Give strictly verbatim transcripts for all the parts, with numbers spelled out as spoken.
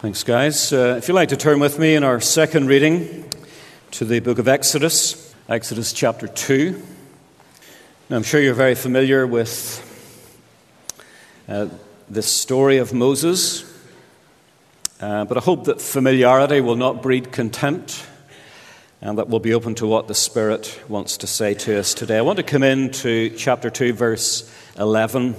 Thanks, guys. Uh, if you'd like to turn with me in our second reading to the book of Exodus, Exodus chapter two. Now, I'm sure you're very familiar with uh, this story of Moses, uh, but I hope that familiarity will not breed contempt and that we'll be open to what the Spirit wants to say to us today. I want to come into chapter two, verse eleven.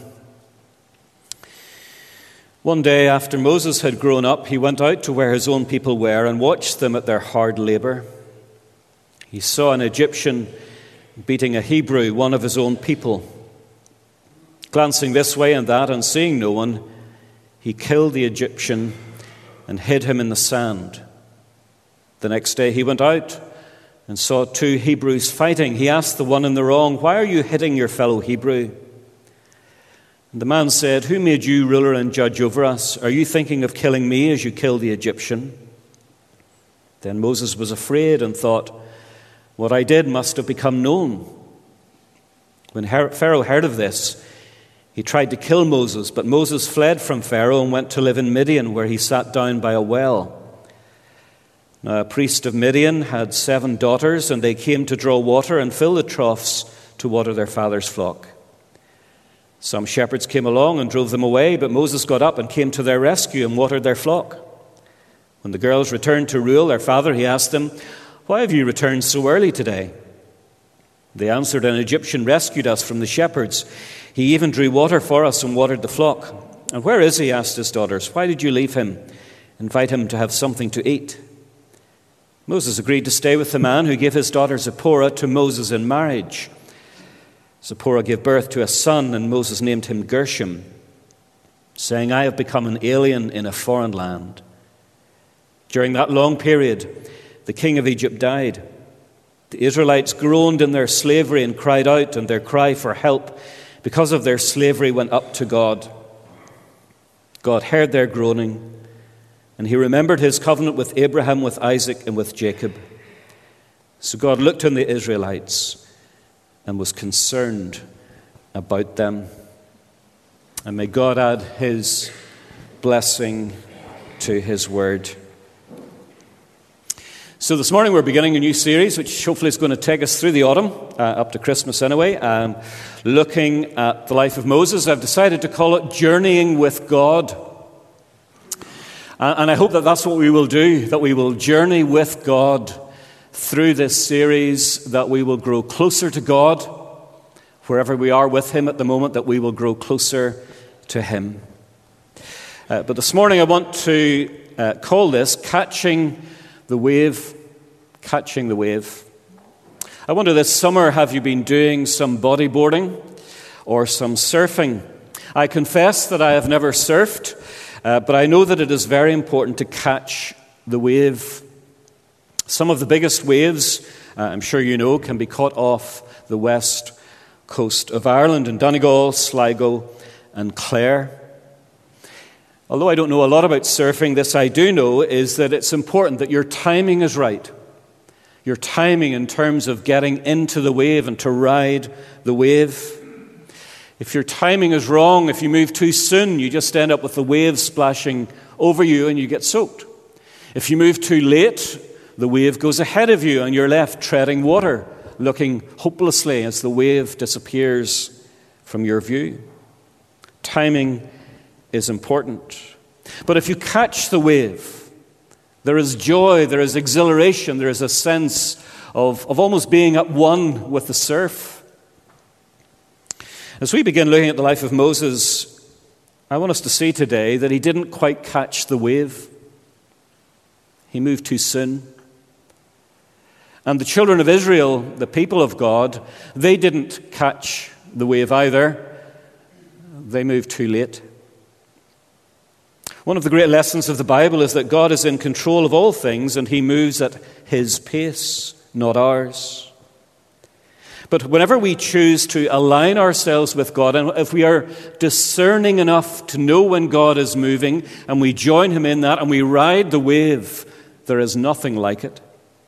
One day after Moses had grown up, he went out to where his own people were and watched them at their hard labor. He saw an Egyptian beating a Hebrew, one of his own people. Glancing this way and that and seeing no one, he killed the Egyptian and hid him in the sand. The next day he went out and saw two Hebrews fighting. He asked the one in the wrong, "Why are you hitting your fellow Hebrew?" And the man said, "Who made you ruler and judge over us? Are you thinking of killing me as you killed the Egyptian?" Then Moses was afraid and thought, "What I did must have become known." When Pharaoh heard of this, he tried to kill Moses, but Moses fled from Pharaoh and went to live in Midian, where he sat down by a well. Now a priest of Midian had seven daughters, and they came to draw water and fill the troughs to water their father's flock. Some shepherds came along and drove them away, but Moses got up and came to their rescue and watered their flock. When the girls returned to Reuel, their father, he asked them, "Why have you returned so early today?" They answered, "An Egyptian rescued us from the shepherds. He even drew water for us and watered the flock." "And where is he?" asked his daughters. "Why did you leave him? Invite him to have something to eat." Moses agreed to stay with the man who gave his daughter Zipporah to Moses in marriage. Zipporah gave birth to a son, and Moses named him Gershom, saying, "I have become an alien in a foreign land." During that long period, the king of Egypt died. The Israelites groaned in their slavery and cried out, and their cry for help because of their slavery went up to God. God heard their groaning, and he remembered his covenant with Abraham, with Isaac, and with Jacob. So God looked on the Israelites and was concerned about them. And may God add his blessing to his word. So this morning we're beginning a new series, which hopefully is going to take us through the autumn, uh, up to Christmas anyway, um, looking at the life of Moses. I've decided to call it Journeying with God. Uh, and I hope that that's what we will do, that we will journey with God through this series, that we will grow closer to God. Wherever we are with him at the moment, that we will grow closer to him. Uh, but this morning I want to uh, call this Catching the Wave. Catching the Wave. I wonder this summer, have you been doing some bodyboarding or some surfing? I confess that I have never surfed, uh, but I know that it is very important to catch the wave. Some of the biggest waves, uh, I'm sure you know, can be caught off the west coast of Ireland in Donegal, Sligo and Clare. Although I don't know a lot about surfing, this I do know is that it's important that your timing is right. Your timing in terms of getting into the wave and to ride the wave. If your timing is wrong, if you move too soon, you just end up with the wave splashing over you and you get soaked. If you move too late, the wave goes ahead of you and you're left treading water, looking hopelessly as the wave disappears from your view. Timing is important. But if you catch the wave, there is joy, there is exhilaration, there is a sense of, of almost being at one with the surf. As we begin looking at the life of Moses, I want us to see today that he didn't quite catch the wave. He moved too soon. And the children of Israel, the people of God, they didn't catch the wave either. They moved too late. One of the great lessons of the Bible is that God is in control of all things and he moves at his pace, not ours. But whenever we choose to align ourselves with God, and if we are discerning enough to know when God is moving, and we join him in that and we ride the wave, there is nothing like it.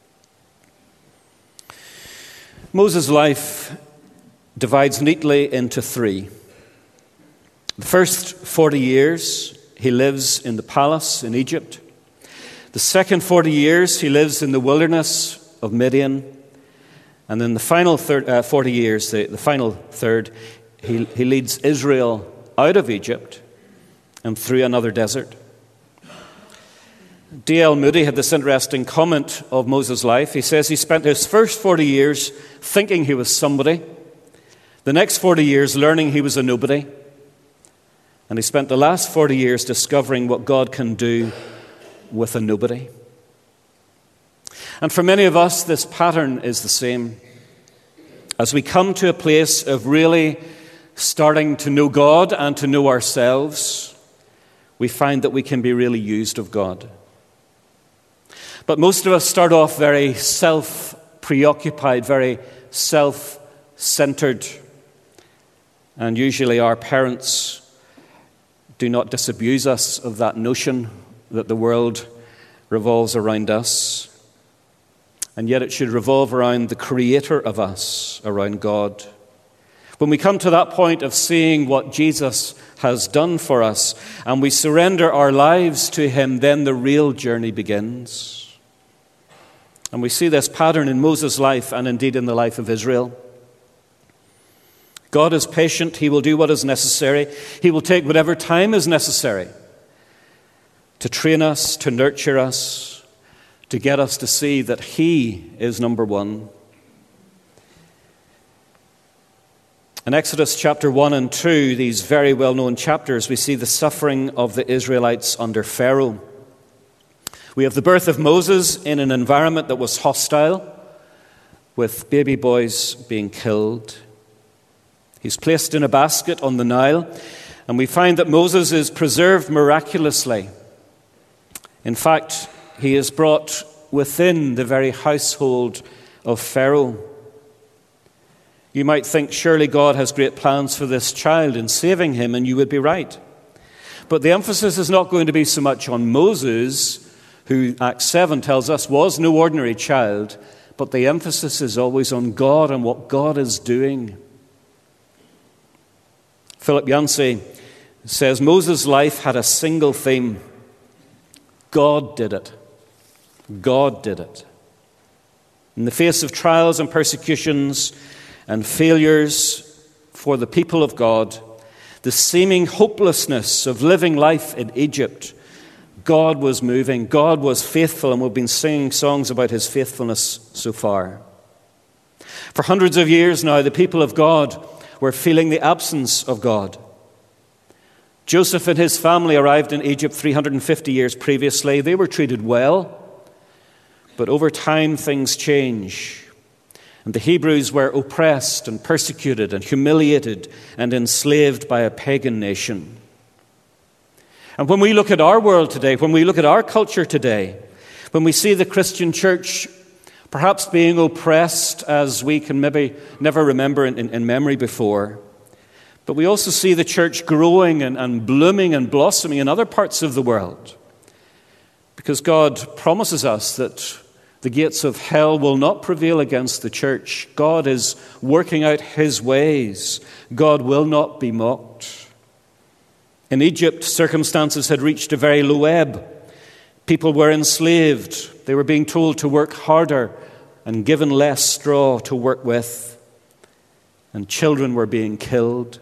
Moses' life divides neatly into three. The first forty years, he lives in the palace in Egypt. The second forty years he lives in the wilderness of Midian. And in the final third, uh, forty years, the, the final third, he, he leads Israel out of Egypt and through another desert. D L Moody had this interesting comment of Moses' life. He says he spent his first forty years thinking he was somebody, the next forty years learning he was a nobody, and he spent the last forty years discovering what God can do with a nobody. And for many of us, this pattern is the same. As we come to a place of really starting to know God and to know ourselves, we find that we can be really used of God. But most of us start off very self-preoccupied, very self-centered. And usually our parents do not disabuse us of that notion that the world revolves around us. And yet it should revolve around the creator of us, around God. When we come to that point of seeing what Jesus has done for us and we surrender our lives to him, then the real journey begins. And we see this pattern in Moses' life and indeed in the life of Israel. God is patient. He will do what is necessary. He will take whatever time is necessary to train us, to nurture us, to get us to see that he is number one. In Exodus chapter one and two, these very well-known chapters, we see the suffering of the Israelites under Pharaoh. We have the birth of Moses in an environment that was hostile, with baby boys being killed. He's placed in a basket on the Nile, and we find that Moses is preserved miraculously. In fact, he is brought within the very household of Pharaoh. You might think, surely God has great plans for this child in saving him, and you would be right. But the emphasis is not going to be so much on Moses, who Acts seven tells us was no ordinary child, but the emphasis is always on God and what God is doing. Philip Yancey says Moses' life had a single theme. God did it. God did it. In the face of trials and persecutions and failures for the people of God, the seeming hopelessness of living life in Egypt, God was moving. God was faithful, and we've been singing songs about his faithfulness so far. For hundreds of years now, the people of God were feeling the absence of God. Joseph and his family arrived in Egypt three hundred fifty years previously. They were treated well, but over time things change. And the Hebrews were oppressed and persecuted and humiliated and enslaved by a pagan nation. And when we look at our world today, when we look at our culture today, when we see the Christian church perhaps being oppressed as we can maybe never remember in, in, in memory before, but we also see the church growing and, and blooming and blossoming in other parts of the world, because God promises us that the gates of hell will not prevail against the church. God is working out his ways. God will not be mocked. In Egypt, circumstances had reached a very low ebb. People were enslaved. They were being told to work harder and given less straw to work with. And children were being killed.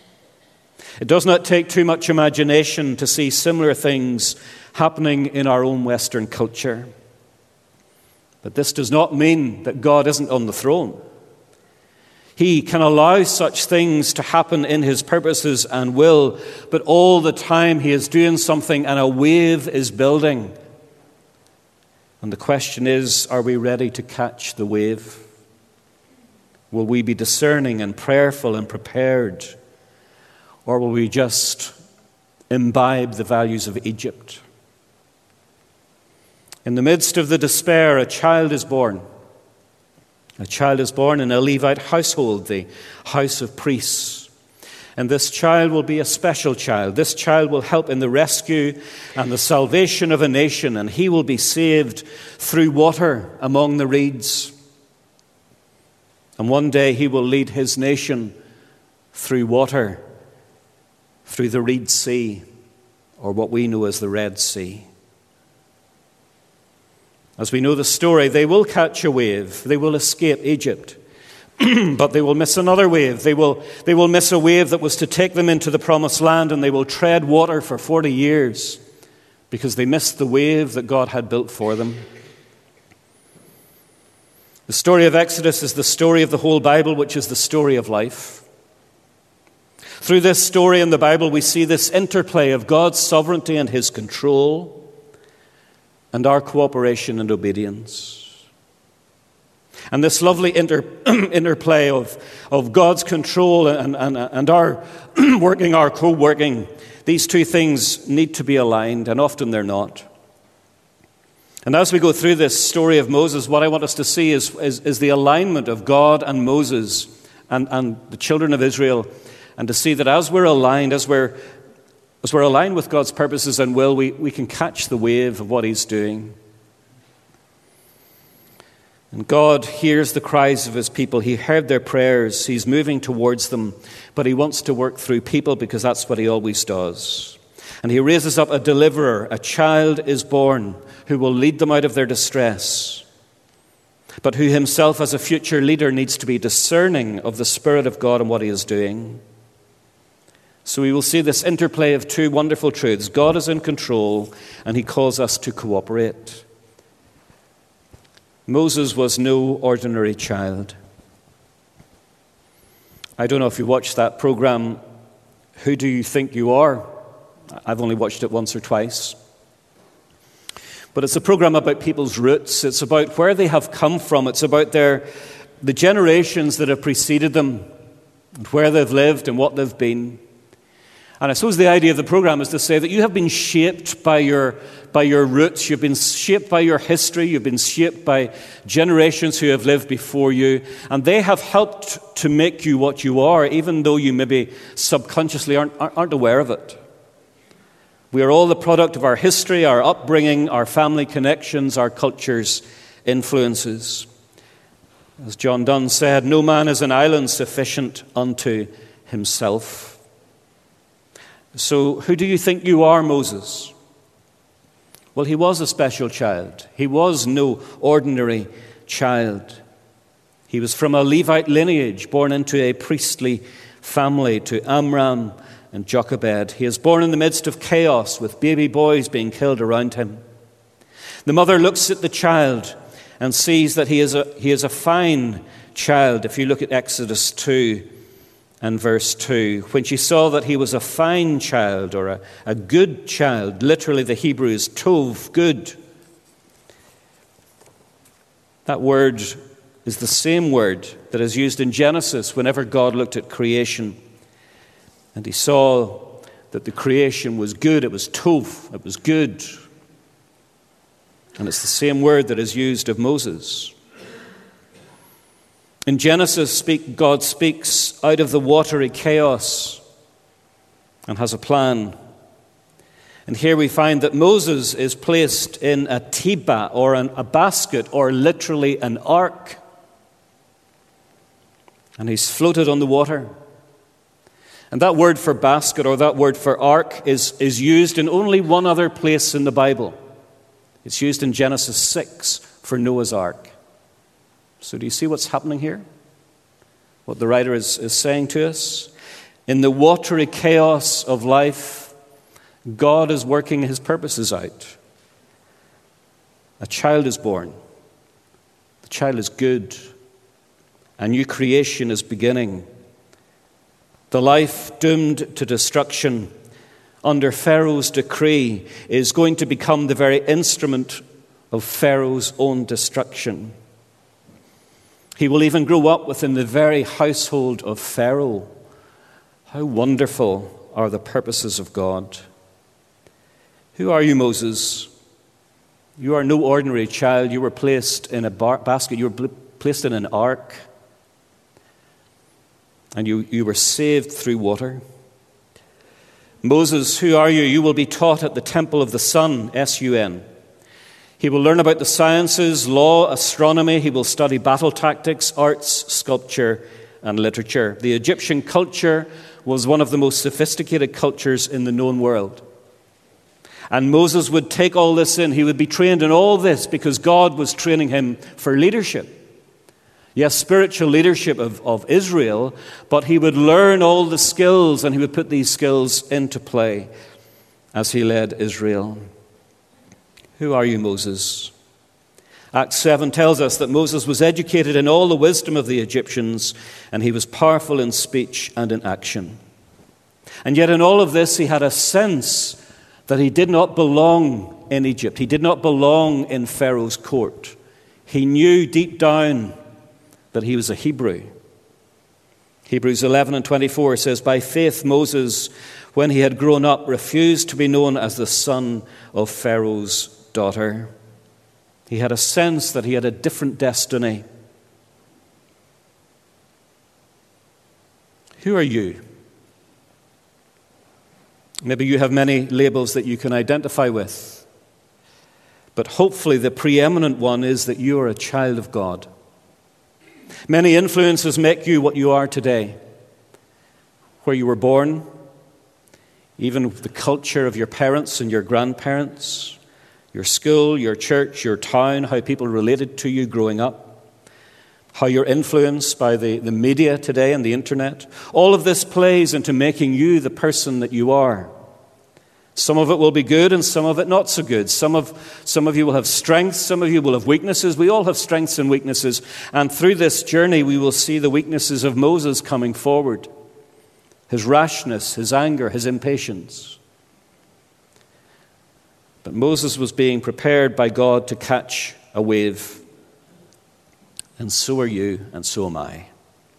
It does not take too much imagination to see similar things happening in our own Western culture. But this does not mean that God isn't on the throne. He can allow such things to happen in his purposes and will, but all the time he is doing something and a wave is building. And the question is, are we ready to catch the wave? Will we be discerning and prayerful and prepared? Or will we just imbibe the values of Egypt? In the midst of the despair, a child is born. A child is born in a Levite household, the house of priests. And this child will be a special child. This child will help in the rescue and the salvation of a nation, and he will be saved through water among the reeds. And one day he will lead his nation through water, through the Reed Sea, or what we know as the Red Sea. As we know the story, they will catch a wave. They will escape Egypt. But they will miss another wave. They will, they will miss a wave that was to take them into the promised land, and they will tread water for forty years because they missed the wave that God had built for them. The story of Exodus is the story of the whole Bible, which is the story of life. Through this story in the Bible, we see this interplay of God's sovereignty and his control and our cooperation and obedience. And this lovely inter, interplay of, of God's control and, and, and our working, our co-working, these two things need to be aligned, and often they're not. And as we go through this story of Moses, what I want us to see is, is, is the alignment of God and Moses and, and the children of Israel, and to see that as we're aligned, as we're As we're aligned with God's purposes and will, we, we can catch the wave of what he's doing. And God hears the cries of his people. He heard their prayers. He's moving towards them. But he wants to work through people because that's what he always does. And he raises up a deliverer. A child is born who will lead them out of their distress, but who himself as a future leader needs to be discerning of the Spirit of God and what he is doing. So we will see this interplay of two wonderful truths. God is in control, and he calls us to cooperate. Moses was no ordinary child. I don't know if you watched that program, Who Do You Think You Are? I've only watched it once or twice. But it's a program about people's roots. It's about where they have come from. It's about their the generations that have preceded them, and where they've lived and what they've been. And I suppose the idea of the program is to say that you have been shaped by your, by your roots. You've been shaped by your history. You've been shaped by generations who have lived before you. And they have helped to make you what you are, even though you maybe subconsciously aren't, aren't aware of it. We are all the product of our history, our upbringing, our family connections, our culture's influences. As John Donne said, no man is an island sufficient unto himself. So who do you think you are, Moses? Well, he was a special child. He was no ordinary child. He was from a Levite lineage, born into a priestly family, to Amram and Jochebed. He is born in the midst of chaos, with baby boys being killed around him. The mother looks at the child and sees that he is a, he is a fine child. If you look at Exodus two, and verse two, when she saw that he was a fine child, or a, a good child, literally the Hebrew is tov, good. That word is the same word that is used in Genesis whenever God looked at creation. And he saw that the creation was good. It was tov, it was good. And it's the same word that is used of Moses. In Genesis, speak, God speaks out of the watery chaos and has a plan. And here we find that Moses is placed in a tiba, or an, a basket, or literally an ark. And he's floated on the water. And that word for basket, or that word for ark, is, is used in only one other place in the Bible. It's used in Genesis six for Noah's ark. So do you see what's happening here? What the writer is, is saying to us? In the watery chaos of life, God is working his purposes out. A child is born. The child is good. A new creation is beginning. The life doomed to destruction under Pharaoh's decree is going to become the very instrument of Pharaoh's own destruction. He will even grow up within the very household of Pharaoh. How wonderful are the purposes of God. Who are you, Moses? You are no ordinary child. You were placed in a bar- basket. You were placed in an ark. And you, you were saved through water. Moses, who are you? You will be taught at the temple of the sun, S U N. He will learn about the sciences, law, astronomy. He will study battle tactics, arts, sculpture, and literature. The Egyptian culture was one of the most sophisticated cultures in the known world. And Moses would take all this in. He would be trained in all this because God was training him for leadership. Yes, spiritual leadership of, of Israel, but he would learn all the skills and he would put these skills into play as he led Israel. Who are you, Moses? Acts seven tells us that Moses was educated in all the wisdom of the Egyptians, and he was powerful in speech and in action. And yet in all of this, he had a sense that he did not belong in Egypt. He did not belong in Pharaoh's court. He knew deep down that he was a Hebrew. Hebrews eleven and twenty-four says, "By faith Moses, when he had grown up, refused to be known as the son of Pharaoh's daughter." He had a sense that he had a different destiny. Who are you? Maybe you have many labels that you can identify with, but hopefully the preeminent one is that you are a child of God. Many influences make you what you are today. Where you were born, even the culture of your parents and your grandparents, your school, your church, your town, how people related to you growing up, how you're influenced by the, the media today and the internet. All of this plays into making you the person that you are. Some of it will be good and some of it not so good. Some of, some of you will have strengths, some of you will have weaknesses. We all have strengths and weaknesses. And through this journey, we will see the weaknesses of Moses coming forward. His rashness, his anger, his impatience. But Moses was being prepared by God to catch a wave. And so are you, and so am I.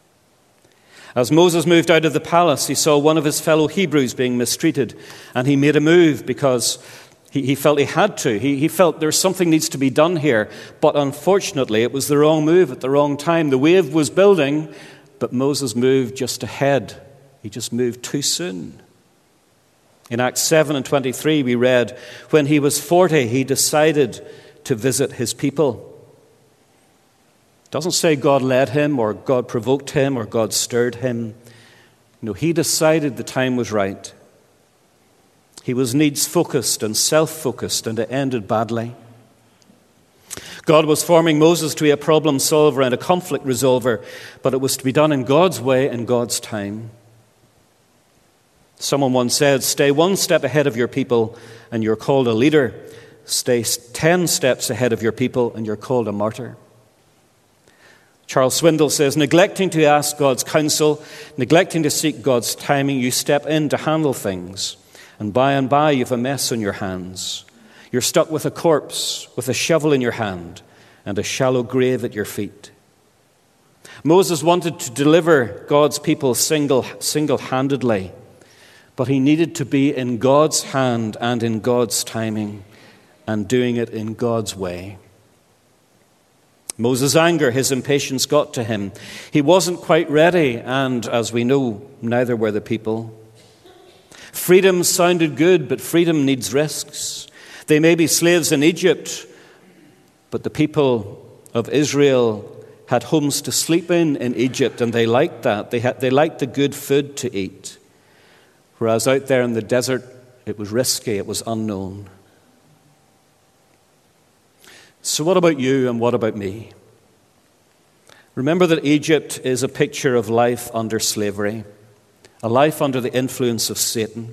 As Moses moved out of the palace, he saw one of his fellow Hebrews being mistreated, and he made a move because he, he felt he had to. He, he felt there's something needs to be done here, but unfortunately it was the wrong move at the wrong time. The wave was building, but Moses moved just ahead. He just moved too soon. In Acts seven and twenty-three we read, when he was forty, he decided to visit his people. It doesn't say God led him or God provoked him or God stirred him. No, he decided the time was right. He was needs-focused and self-focused, and it ended badly. God was forming Moses to be a problem solver and a conflict resolver, but it was to be done in God's way and God's time. Someone once said, stay one step ahead of your people and you're called a leader. Stay ten steps ahead of your people and you're called a martyr. Charles Swindoll says, neglecting to ask God's counsel, neglecting to seek God's timing, you step in to handle things, and by and by you've a mess on your hands. You're stuck with a corpse, with a shovel in your hand, and a shallow grave at your feet. Moses wanted to deliver God's people single, single-handedly, but he needed to be in God's hand and in God's timing, and doing it in God's way. Moses' anger, his impatience got to him. He wasn't quite ready, and as we know, neither were the people. Freedom sounded good, but freedom needs risks. They may be slaves in Egypt, but the people of Israel had homes to sleep in in Egypt, and they liked that. They had, they liked the good food to eat. Whereas out there in the desert, it was risky, it was unknown. So what about you and what about me? Remember that Egypt is a picture of life under slavery, a life under the influence of Satan.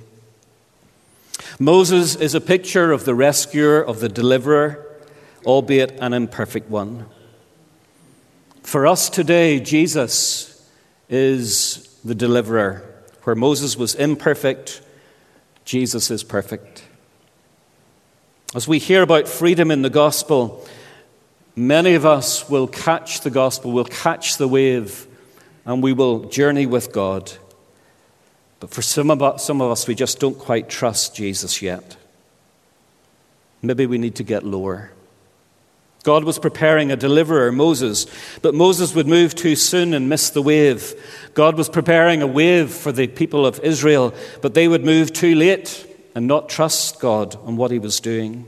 Moses is a picture of the rescuer, of the deliverer, albeit an imperfect one. For us today, Jesus is the deliverer. Where Moses was imperfect, Jesus is perfect. As we hear about freedom in the gospel, many of us will catch the gospel, will catch the wave, and we will journey with God. But for some of us, some of us, we just don't quite trust Jesus yet. Maybe we need to get lower. God was preparing a deliverer, Moses, but Moses would move too soon and miss the wave. God was preparing a wave for the people of Israel, but they would move too late and not trust God on what he was doing.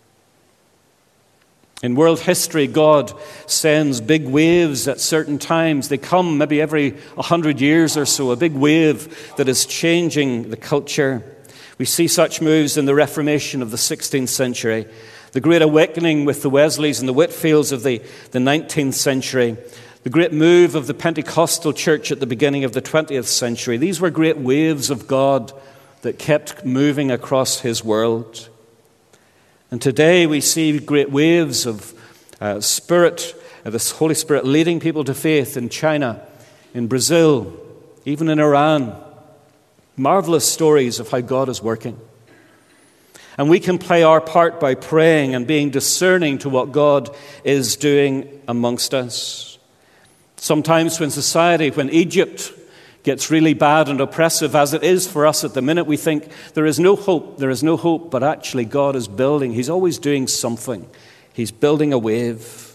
In world history, God sends big waves at certain times. They come maybe every a hundred years or so, a big wave that is changing the culture. We see such moves in the Reformation of the sixteenth century, the Great Awakening with the Wesleys and the Whitfields of the, the nineteenth century, the great move of the Pentecostal church at the beginning of the twentieth century. These were great waves of God that kept moving across his world. And today we see great waves of uh, Spirit, uh, the Holy Spirit leading people to faith in China, in Brazil, even in Iran. Marvelous stories of how God is working. And we can play our part by praying and being discerning to what God is doing amongst us. Sometimes when society, when Egypt gets really bad and oppressive, as it is for us at the minute, we think there is no hope, there is no hope, but actually God is building. He's always doing something. He's building a wave.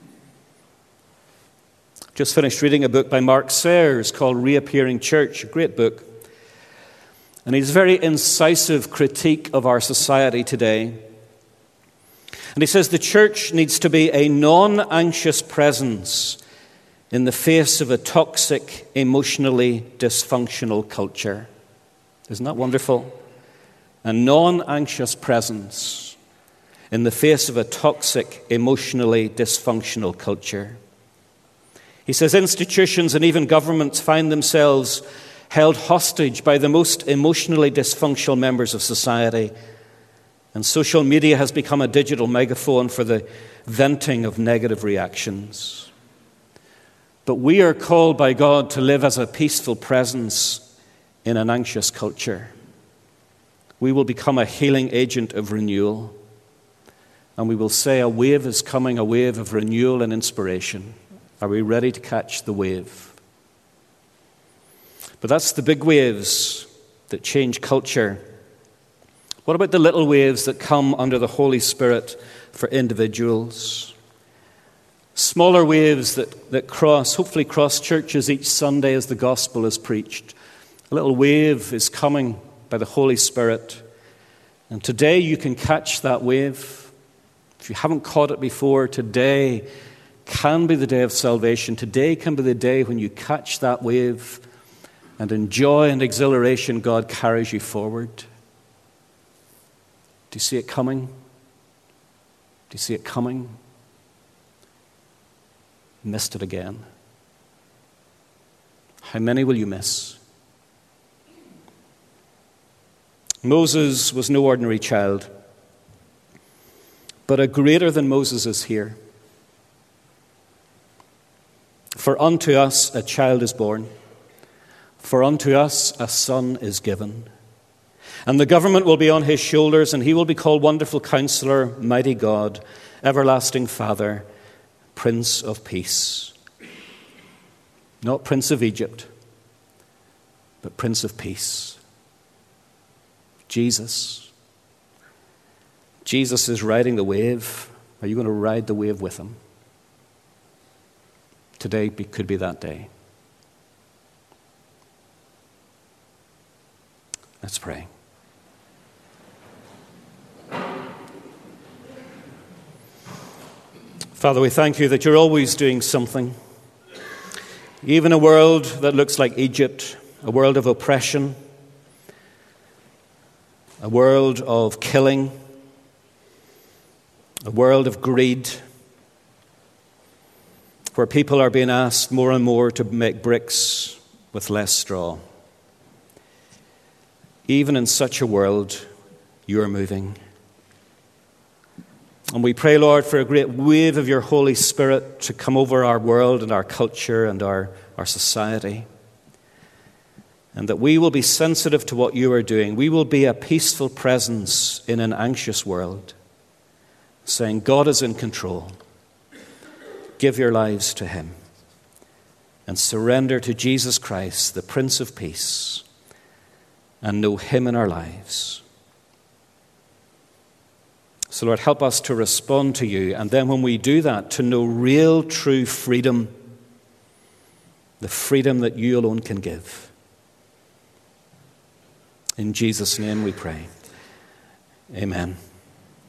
Just finished reading a book by Mark Sayers called Reappearing Church, a great book. And he's a very incisive critique of our society today. And he says the church needs to be a non-anxious presence in the face of a toxic, emotionally dysfunctional culture. Isn't that wonderful? A non-anxious presence in the face of a toxic, emotionally dysfunctional culture. He says institutions and even governments find themselves held hostage by the most emotionally dysfunctional members of society. And social media has become a digital megaphone for the venting of negative reactions. But we are called by God to live as a peaceful presence in an anxious culture. We will become a healing agent of renewal. And we will say a wave is coming, a wave of renewal and inspiration. Are we ready to catch the wave? But that's the big waves that change culture. What about the little waves that come under the Holy Spirit for individuals? Smaller waves that, that cross, hopefully cross churches each Sunday as the gospel is preached. A little wave is coming by the Holy Spirit. And today you can catch that wave. If you haven't caught it before, today can be the day of salvation. Today can be the day when you catch that wave. And in joy and exhilaration, God carries you forward. Do you see it coming? Do you see it coming? Missed it again. How many will you miss? Moses was no ordinary child, but a greater than Moses is here. For unto us a child is born. For unto us a son is given. And the government will be on his shoulders, and he will be called Wonderful Counselor, Mighty God, Everlasting Father, Prince of Peace. Not Prince of Egypt, but Prince of Peace. Jesus. Jesus is riding the wave. Are you going to ride the wave with him? Today could be that day. Let's pray. Father, we thank you that you're always doing something. Even a world that looks like Egypt, a world of oppression, a world of killing, a world of greed, where people are being asked more and more to make bricks with less straw. Even in such a world, you are moving. And we pray, Lord, for a great wave of your Holy Spirit to come over our world and our culture and our, our society. And that we will be sensitive to what you are doing. We will be a peaceful presence in an anxious world, saying, God is in control. Give your lives to him and surrender to Jesus Christ, the Prince of Peace, and know him in our lives. So, Lord, help us to respond to you, and then when we do that, to know real, true freedom, the freedom that you alone can give. In Jesus' name we pray. Amen.